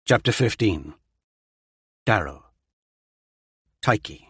Chapter 15. Darrow. Tyche.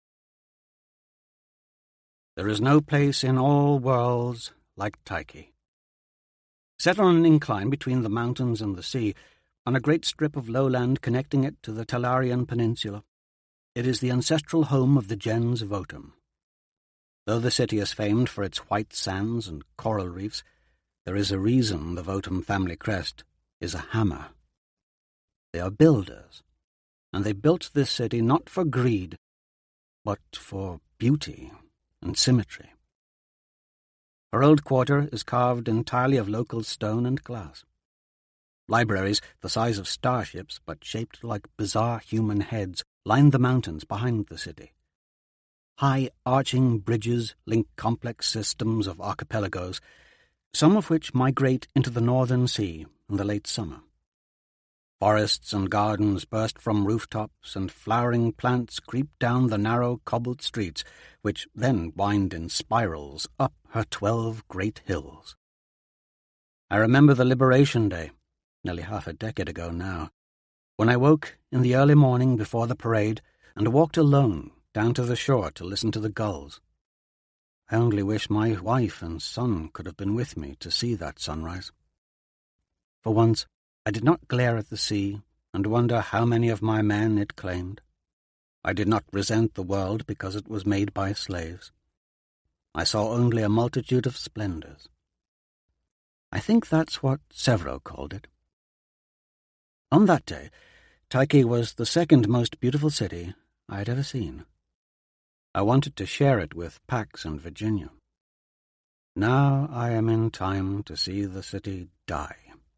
There is no place in all worlds like Tyche. Set on an incline between the mountains and the sea, on a great strip of lowland connecting it to the Talarian Peninsula, it is the ancestral home of the gens Votum. Though the city is famed for its white sands and coral reefs, there is a reason the Votum family crest is a hammer. They are builders, and they built this city not for greed, but for beauty and symmetry. Her old quarter is carved entirely of local stone and glass. Libraries, the size of starships but shaped like bizarre human heads, line the mountains behind the city. High arching bridges link complex systems of archipelagos, some of which migrate into the northern sea in the late summer. Forests and gardens burst from rooftops, and flowering plants creep down the narrow cobbled streets, which then wind in spirals up her 12 great hills. I remember the Liberation Day, nearly half a decade ago now, when I woke in the early morning before the parade and walked alone down to the shore to listen to the gulls. I only wish my wife and son could have been with me to see that sunrise. For once, I did not glare at the sea and wonder how many of my men it claimed. I did not resent the world because it was made by slaves. I saw only a multitude of splendors. I think that's what Severo called it. On that day, Tyche was the second most beautiful city I had ever seen. I wanted to share it with Pax and Virginia. Now I am in time to see the city die.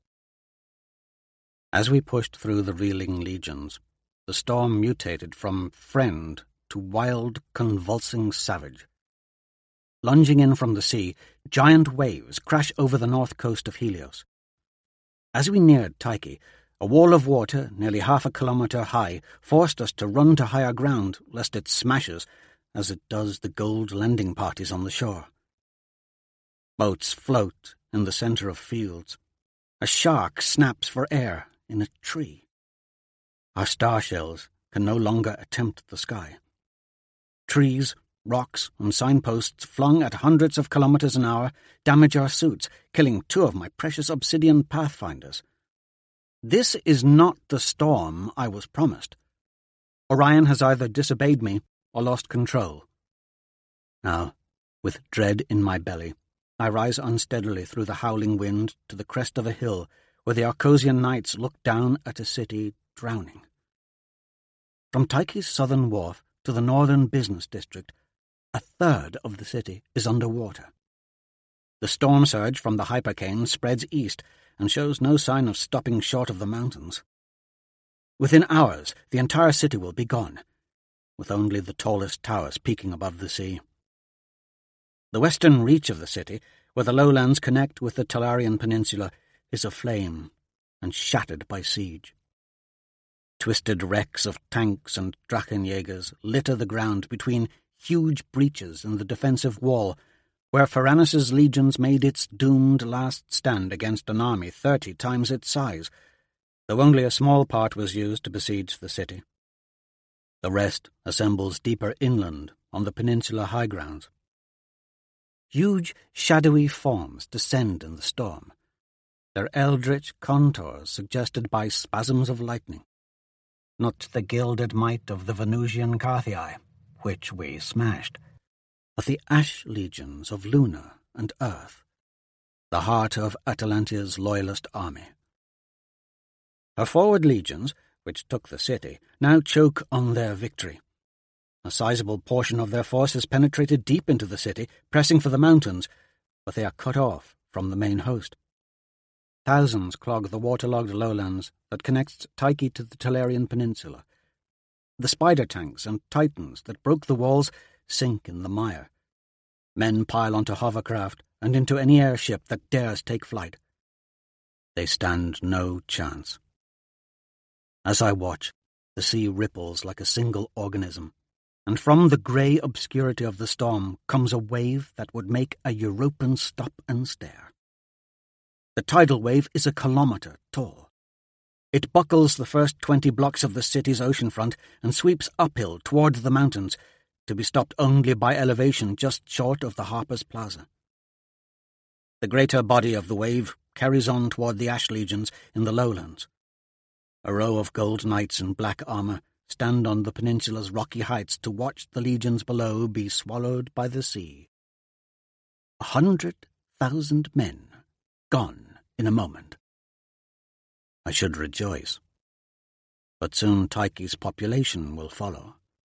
As we pushed through the reeling legions, the storm mutated from friend to wild, convulsing savage. Lunging in from the sea, giant waves crash over the north coast of Helios. As we neared Tyche, a wall of water, nearly half a kilometre high, forced us to run to higher ground, lest it smashes, as it does the gold lending parties on the shore. Boats float in the centre of fields. A shark snaps for air in a tree. Our star shells can no longer attempt the sky. Trees, rocks, and signposts flung at hundreds of kilometres an hour damage our suits, killing 2 of my precious obsidian pathfinders. This is not the storm I was promised. Orion has either disobeyed me or lost control. Now, with dread in my belly, I rise unsteadily through the howling wind to the crest of a hill where the Arcosian knights look down at a city drowning. From Tyche's southern wharf to the northern business district, 1/3 of the city is under water. The storm surge from the Hypercane spreads east and shows no sign of stopping short of the mountains. Within hours, the entire city will be gone, with only the tallest towers peaking above the sea. The western reach of the city, where the lowlands connect with the Talarian Peninsula, is aflame and shattered by siege. Twisted wrecks of tanks and Drachenjägers litter the ground between huge breaches in the defensive wall, where Pharanis's legions made its doomed last stand against an army 30 times its size, though only a small part was used to besiege the city. The rest assembles deeper inland on the peninsula high grounds. Huge, shadowy forms descend in the storm, their eldritch contours suggested by spasms of lightning. Not the gilded might of the Venusian Carthii, which we smashed, but the ash legions of Luna and Earth, the heart of Atalantia's loyalist army. Her forward legions, which took the city, now choke on their victory. A sizable portion of their force has penetrated deep into the city, pressing for the mountains, but they are cut off from the main host. Thousands clog the waterlogged lowlands that connects Tyche to the Talarian Peninsula. The spider tanks and titans that broke the walls sink in the mire. Men pile onto hovercraft and into any airship that dares take flight. They stand no chance. As I watch, the sea ripples like a single organism, and from the grey obscurity of the storm comes a wave that would make a European stop and stare. The tidal wave is 1 kilometre tall. It buckles the first 20 blocks of the city's oceanfront and sweeps uphill toward the mountains, to be stopped only by elevation just short of the Harper's Plaza. The greater body of the wave carries on toward the Ash Legions in the lowlands. A row of gold knights in black armour stand on the peninsula's rocky heights to watch the legions below be swallowed by the sea. 100,000 men gone in a moment. I should rejoice. But soon Tyche's population will follow.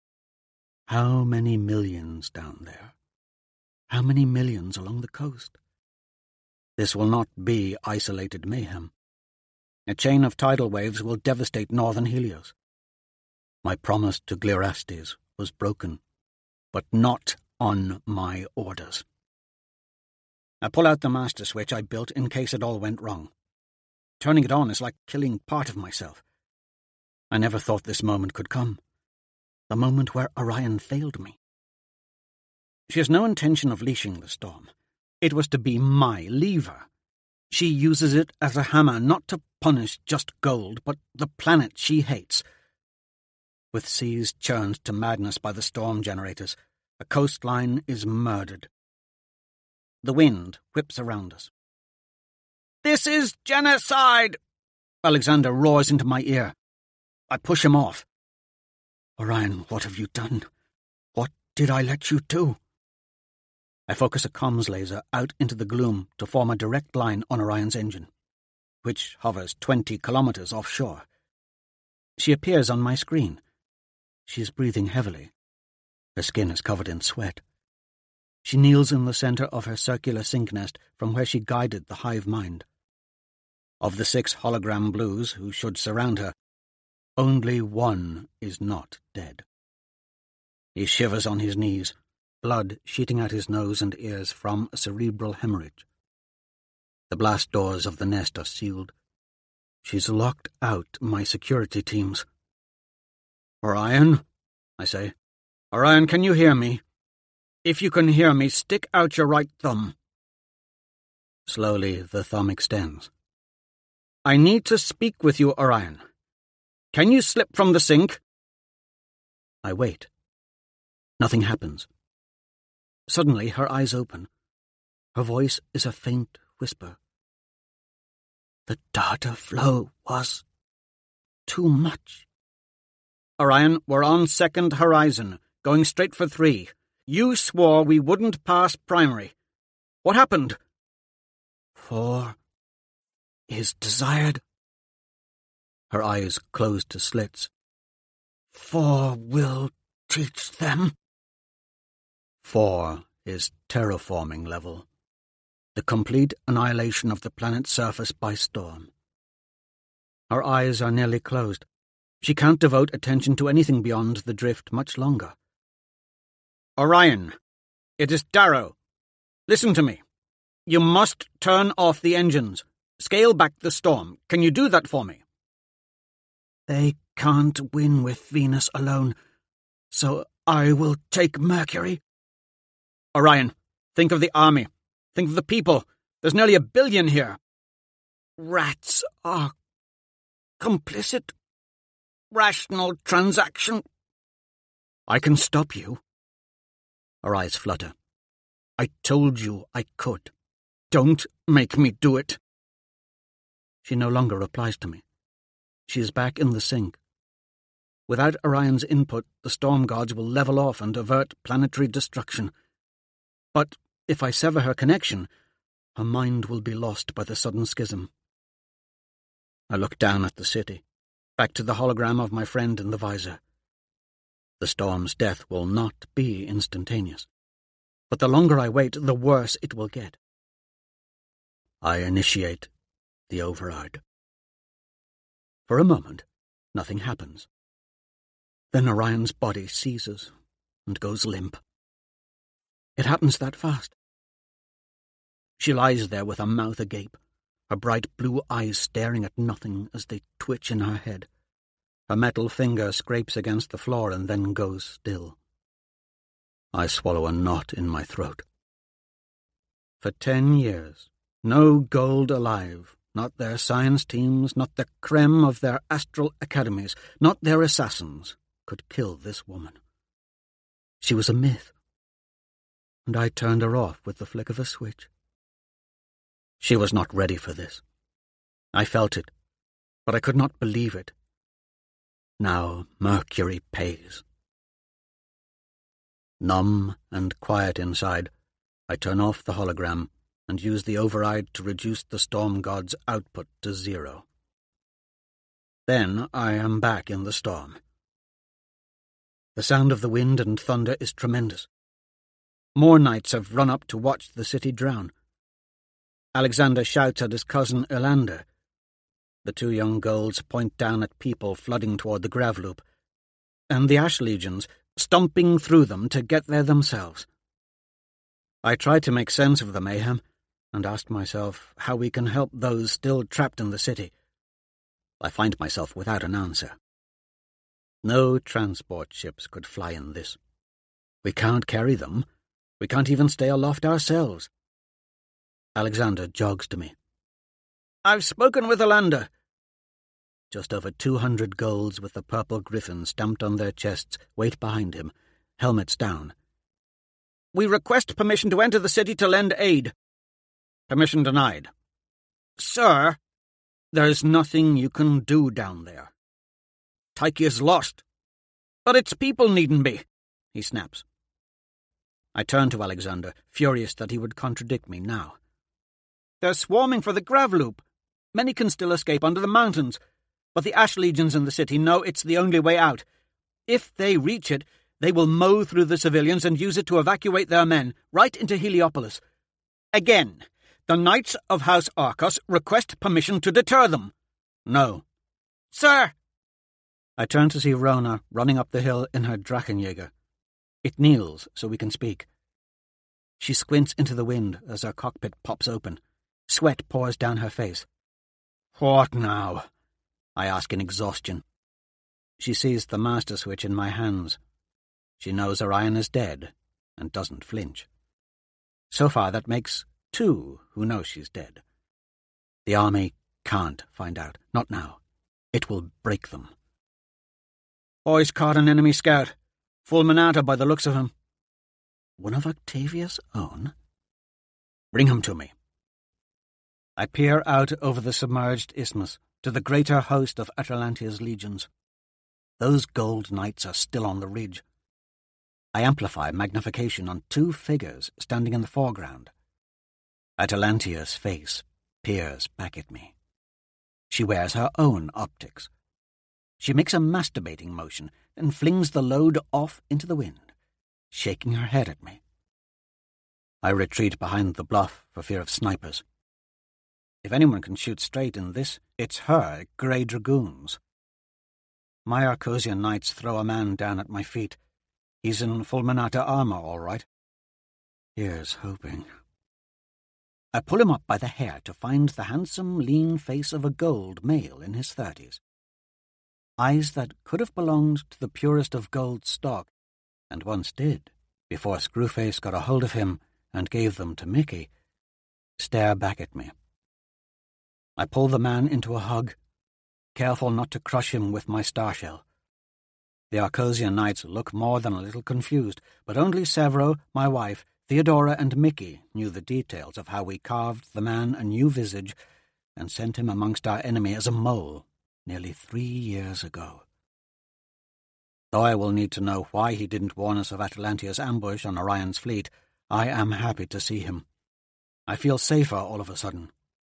How many millions down there? How many millions along the coast? This will not be isolated mayhem. A chain of tidal waves will devastate northern Helios. My promise to Glirastes was broken, but not on my orders. I pull out the master switch I built in case it all went wrong. Turning it on is like killing part of myself. I never thought this moment could come. The moment where Orion failed me. She has no intention of leashing the storm. It was to be my lever. She uses it as a hammer not to punish just gold, but the planet she hates. With seas churned to madness by the storm generators, a coastline is murdered. The wind whips around us. "This is genocide!" Alexander roars into my ear. I push him off. "Orion, what have you done? What did I let you do?" I focus a comms laser out into the gloom to form a direct line on Orion's engine, which hovers 20 kilometers offshore. She appears on my screen. She is breathing heavily. Her skin is covered in sweat. She kneels in the center of her circular sink nest from where she guided the hive mind. Of the 6 hologram blues who should surround her, only one is not dead. He shivers on his knees, blood sheeting out his nose and ears from a cerebral hemorrhage. The blast doors of the nest are sealed. She's locked out my security teams. "Orion," I say. "Orion, can you hear me? If you can hear me, stick out your right thumb." Slowly the thumb extends. "I need to speak with you, Orion. Can you slip from the sink?" I wait. Nothing happens. Suddenly her eyes open. Her voice is a faint whisper. "The data flow was too much." "Orion, we're on second horizon, going straight for 3. You swore we wouldn't pass primary. What happened?" 4 is desired." Her eyes close to slits. 4 will teach them." 4 is terraforming level. The complete annihilation of the planet's surface by storm. Her eyes are nearly closed. She can't devote attention to anything beyond the drift much longer. "Orion, it is Darrow. Listen to me. You must turn off the engines. Scale back the storm. Can you do that for me?" "They can't win with Venus alone, so I will take Mercury." "Orion, think of the army. Think of the people. There's nearly 1 billion here." "Rats are complicit. Rational transaction." "I can stop you." Her eyes flutter. "I told you I could. Don't make me do it." She no longer replies to me. She is back in the sink. Without Orion's input, the storm gods will level off and avert planetary destruction. But if I sever her connection, her mind will be lost by the sudden schism. I look down at the city, back to the hologram of my friend in the visor. The storm's death will not be instantaneous, but the longer I wait, the worse it will get. I initiate the override. For a moment, nothing happens. Then Orion's body seizes and goes limp. It happens that fast. She lies there with her mouth agape, her bright blue eyes staring at nothing as they twitch in her head. Her metal finger scrapes against the floor and then goes still. I swallow a knot in my throat. For 10 years, no gold alive Not their science teams, not the creme of their astral academies, not their assassins could kill this woman. She was a myth, and I turned her off with the flick of a switch. She was not ready for this. I felt it, but I could not believe it. Now Mercury pays. Numb and quiet inside, I turn off the hologram and use the override to reduce the storm god's output to 0. Then I am back in the storm. The sound of the wind and thunder is tremendous. More knights have run up to watch the city drown. Alexander shouts at his cousin Elander. The 2 young Golds point down at people flooding toward the Graveloop, and the Ash Legions stomping through them to get there themselves. I try to make sense of the mayhem, and ask myself how we can help those still trapped in the city. I find myself without an answer. No transport ships could fly in this. We can't carry them. We can't even stay aloft ourselves. Alexander jogs to me. I've spoken with Elander. Just over 200 Golds with the purple griffin stamped on their chests wait behind him, helmets down. We request permission to enter the city to lend aid. Permission denied. Sir, there's nothing you can do down there. Tyche is lost. But its people needn't be, he snaps. I turn to Alexander, furious that he would contradict me now. They're swarming for the Graveloop. Many can still escape under the mountains, but the Ash Legions in the city know it's the only way out. If they reach it, they will mow through the civilians and use it to evacuate their men, right into Heliopolis. Again, the Knights of House Arcos request permission to deter them. No. Sir! I turn to see Rona running up the hill in her Drachenjäger. It kneels so we can speak. She squints into the wind as her cockpit pops open. Sweat pours down her face. What now? I ask in exhaustion. She sees the master switch in my hands. She knows Orion is dead and doesn't flinch. So far that makes 2 who know she's dead. The army can't find out. Not now. It will break them. Boy's caught an enemy scout. Fulminata by the looks of him. One of Octavia's own? Bring him to me. I peer out over the submerged isthmus to the greater host of Atalantia's legions. Those Gold Knights are still on the ridge. I amplify magnification on 2 figures standing in the foreground. Atalantia's face peers back at me. She wears her own optics. She makes a masturbating motion and flings the load off into the wind, shaking her head at me. I retreat behind the bluff for fear of snipers. If anyone can shoot straight in this, it's her grey dragoons. My Arcosian knights throw a man down at my feet. He's in Fulminata armor, all right. Here's hoping. I pull him up by the hair to find the handsome, lean face of a Gold male in his 30s. Eyes that could have belonged to the purest of Gold stock, and once did, before Screwface got a hold of him and gave them to Mickey, stare back at me. I pull the man into a hug, careful not to crush him with my starshell. The Arcosian knights look more than a little confused, but only Severo, my wife, Theodora, and Mickey knew the details of how we carved the man a new visage and sent him amongst our enemy as a mole nearly 3 years ago. Though I will need to know why he didn't warn us of Atalantia's ambush on Orion's fleet, I am happy to see him. I feel safer all of a sudden.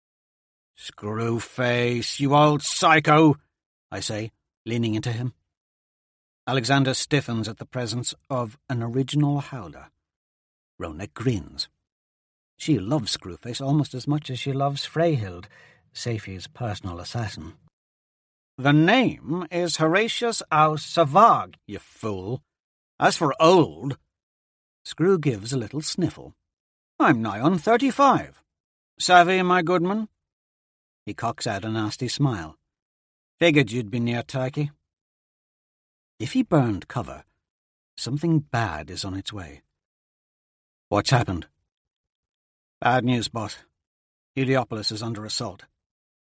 "Screwface, you old psycho," I say, leaning into him. Alexander stiffens at the presence of an original howler. Rona grins. She loves Screwface almost as much as she loves Freyhild, Safie's personal assassin. "The name is Horatius aus Savag, you fool. As for old..." Screw gives a little sniffle. "I'm nigh on 35. Savvy, my goodman?" He cocks out a nasty smile. "Figured you'd be near Tyche." If he burned cover, something bad is on its way. "What's happened?" "Bad news, boss. Heliopolis is under assault.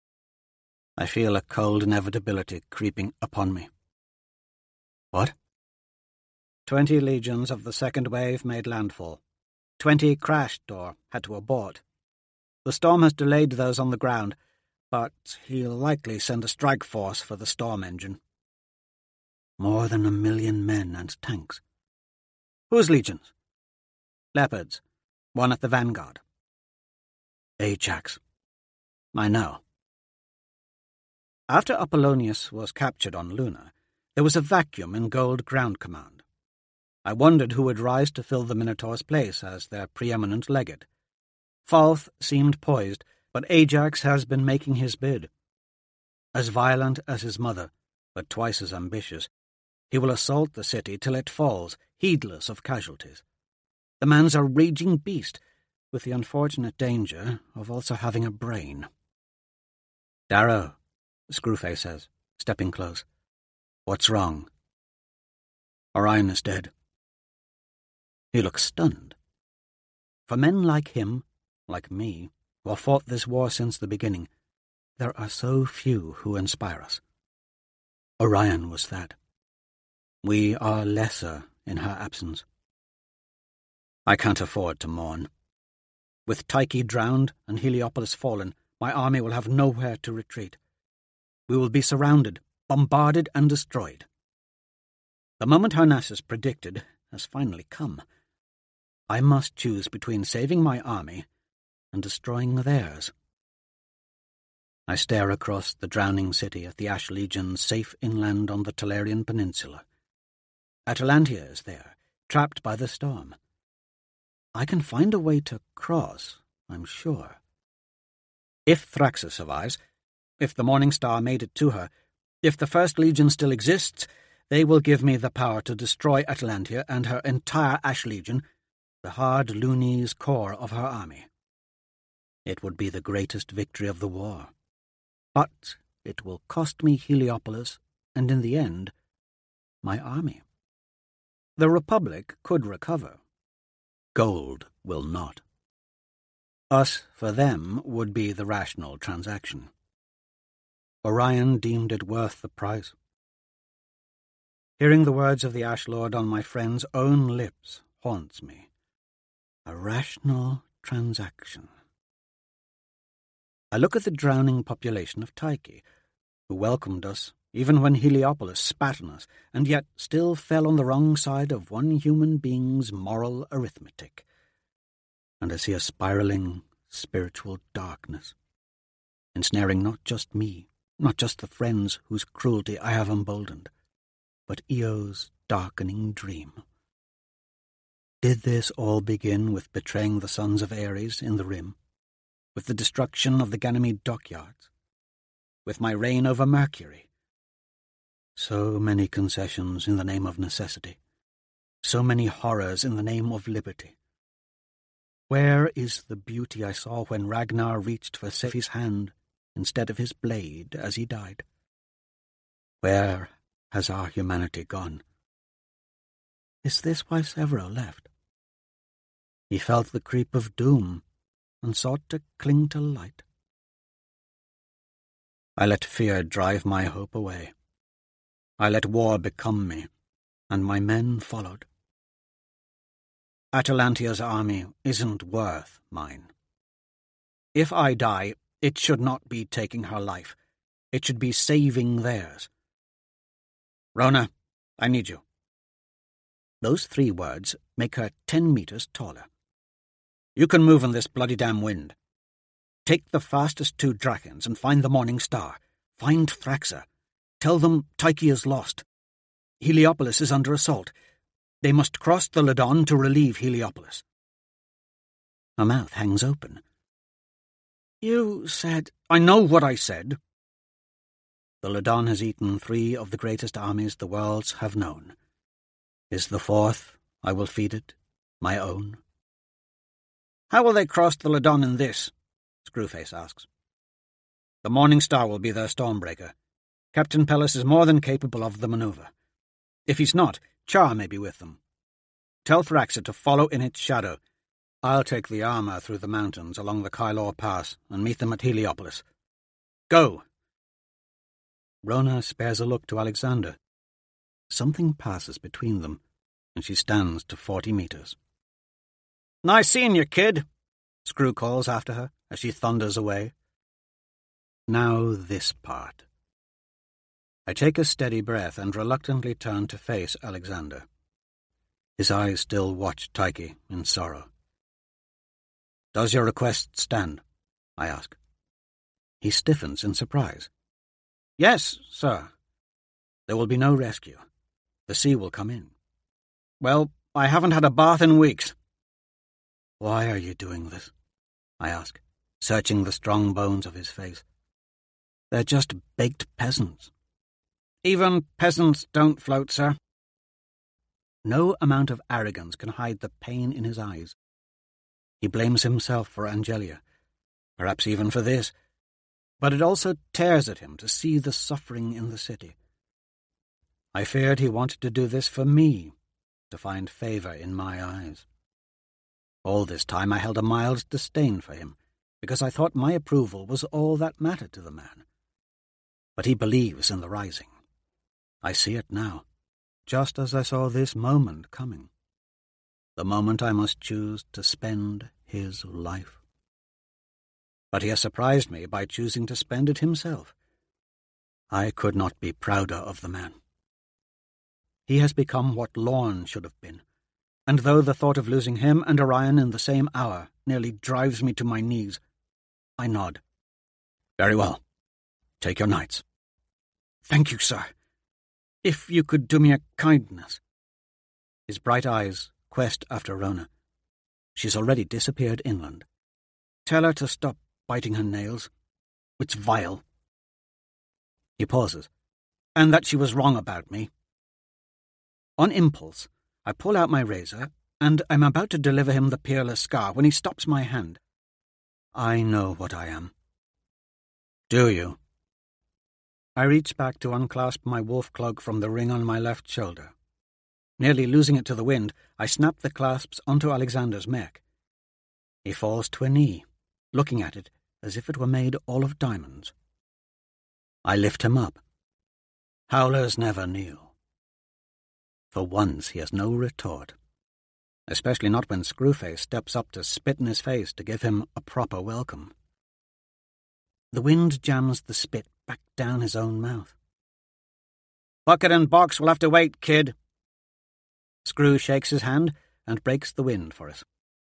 I feel a cold inevitability creeping upon me. What? 20 legions of the second wave made landfall. 20 crashed or had to abort. The storm has delayed those on the ground, but he'll likely send a strike force for the storm engine. More than 1 million men and tanks. Whose legions? Leopards, one at the vanguard. Ajax. I know. After Apollonius was captured on Luna, there was a vacuum in Gold Ground Command. I wondered who would rise to fill the Minotaur's place as their preeminent legate. Falth seemed poised, but Ajax has been making his bid. As violent as his mother, but twice as ambitious, he will assault the city till it falls, heedless of casualties. The man's a raging beast, with the unfortunate danger of also having a brain. Darrow, Screwface says, stepping close. What's wrong? Orion is dead. He looks stunned. For men like him, like me, who have fought this war since the beginning, there are so few who inspire us. Orion was that. We are lesser in her absence. I can't afford to mourn. With Tyche drowned and Heliopolis fallen, my army will have nowhere to retreat. We will be surrounded, bombarded and destroyed. The moment Harnassus predicted has finally come. I must choose between saving my army and destroying theirs. I stare across the drowning city at the Ash Legion's safe inland on the Tolarian Peninsula. Atalantia is there, trapped by the storm. I can find a way to cross, I'm sure. If Thraxa survives, if the Morning Star made it to her, if the First Legion still exists, they will give me the power to destroy Atalantia and her entire Ash Legion, the hard Lunese core of her army. It would be the greatest victory of the war. But it will cost me Heliopolis, and in the end, my army. The Republic could recover. Gold will not. Us, for them, would be the rational transaction. Orion deemed it worth the price. Hearing the words of the Ash Lord on my friend's own lips haunts me. A rational transaction. I look at the drowning population of Tyche, who welcomed us even when Heliopolis spat on us, and yet still fell on the wrong side of one human being's moral arithmetic. And I see a spiraling spiritual darkness, ensnaring not just me, not just the friends whose cruelty I have emboldened, but Eo's darkening dream. Did this all begin with betraying the sons of Ares in the Rim, with the destruction of the Ganymede dockyards, with my reign over Mercury? So many concessions in the name of necessity, so many horrors in the name of liberty. Where is the beauty I saw when Ragnar reached for Seifi's hand instead of his blade as he died? Where has our humanity gone? Is this why Severo left? He felt the creep of doom and sought to cling to light. I let fear drive my hope away. I let war become me, and my men followed. Atalantia's army isn't worth mine. If I die, it should not be taking her life. It should be saving theirs. Rona, I need you. Those 3 words make her 10 meters taller. You can move in this bloody damn wind. Take the fastest 2 Drakens and find the Morning Star. Find Thraxa. Tell them Tyche is lost. Heliopolis is under assault. They must cross the Ladon to relieve Heliopolis. Her mouth hangs open. You said... I know what I said. The Ladon has eaten 3 of the greatest armies the worlds have known. Is the 4th, I will feed it, my own? How will they cross the Ladon in this? Screwface asks. The Morning Star will be their stormbreaker. Captain Pellis is more than capable of the maneuver. If he's not, Char may be with them. Tell Thraxa to follow in its shadow. I'll take the armor through the mountains along the Kylor Pass and meet them at Heliopolis. Go! Rona spares a look to Alexander. Something passes between them, and she stands to 40 meters. "Nice seeing you, kid," Screw calls after her as she thunders away. Now this part. I take a steady breath and reluctantly turn to face Alexander. His eyes still watch Tyche in sorrow. "Does your request stand?" I ask. He stiffens in surprise. "Yes, sir. There will be no rescue. The sea will come in." "Well, I haven't had a bath in weeks." "Why are you doing this?" I ask, searching the strong bones of his face. "They're just baked peasants." "Even peasants don't float, sir." No amount of arrogance can hide the pain in his eyes. He blames himself for Angelia, perhaps even for this, but it also tears at him to see the suffering in the city. I feared he wanted to do this for me, to find favor in my eyes. All this time I held a mild disdain for him, because I thought my approval was all that mattered to the man. But he believes in the rising. I see it now, just as I saw this moment coming. The moment I must choose to spend his life. But he has surprised me by choosing to spend it himself. I could not be prouder of the man. He has become what Lorne should have been, and though the thought of losing him and Orion in the same hour nearly drives me to my knees, I nod. "Very well. Take your knights." "Thank you, sir. If you could do me a kindness." His bright eyes quest after Rona. She's already disappeared inland. "Tell her to stop biting her nails. It's vile." He pauses. "And that she was wrong about me." On impulse, I pull out my razor, and I'm about to deliver him the peerless scar when he stops my hand. "I know what I am." "Do you?" I reach back to unclasp my wolf cloak from the ring on my left shoulder. Nearly losing it to the wind, I snap the clasps onto Alexander's mech. He falls to a knee, looking at it as if it were made all of diamonds. I lift him up. Howlers never kneel. For once he has no retort, especially not when Screwface steps up to spit in his face to give him a proper welcome. The wind jams the spit back down his own mouth. "Bucket and box will have to wait, kid." Screw shakes his hand and breaks the wind for us.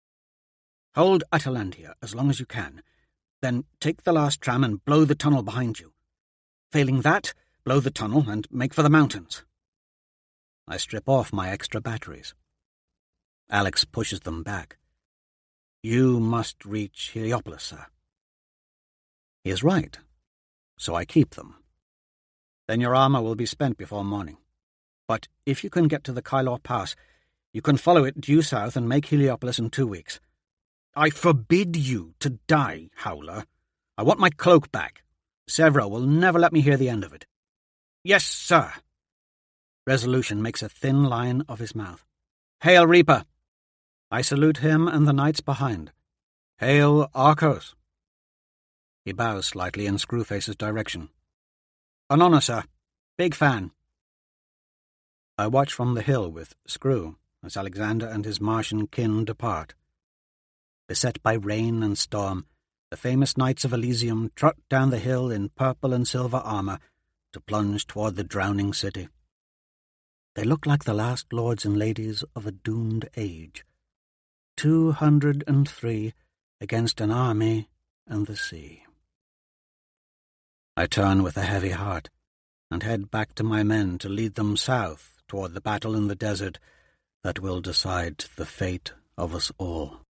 "Hold Atalantia as long as you can. Then take the last tram and blow the tunnel behind you. Failing that, blow the tunnel and make for the mountains." I strip off my extra batteries. Alex pushes them back. "You must reach Heliopolis, sir." He is right, so I keep them. "Then your armor will be spent before morning. But if you can get to the Kylor Pass, you can follow it due south and make Heliopolis in 2 weeks. I forbid you to die, Howler. I want my cloak back. Severo will never let me hear the end of it." "Yes, sir." Resolution makes a thin line of his mouth. "Hail, Reaper!" I salute him and the knights behind. "Hail, Arcos!" He bows slightly in Screwface's direction. "An honor, sir. Big fan." I watch from the hill with Screw as Alexander and his Martian kin depart. Beset by rain and storm, the famous Knights of Elysium trot down the hill in purple and silver armor to plunge toward the drowning city. They look like the last lords and ladies of a doomed age. 203 against an army and the sea. I turn with a heavy heart and head back to my men to lead them south toward the battle in the desert that will decide the fate of us all.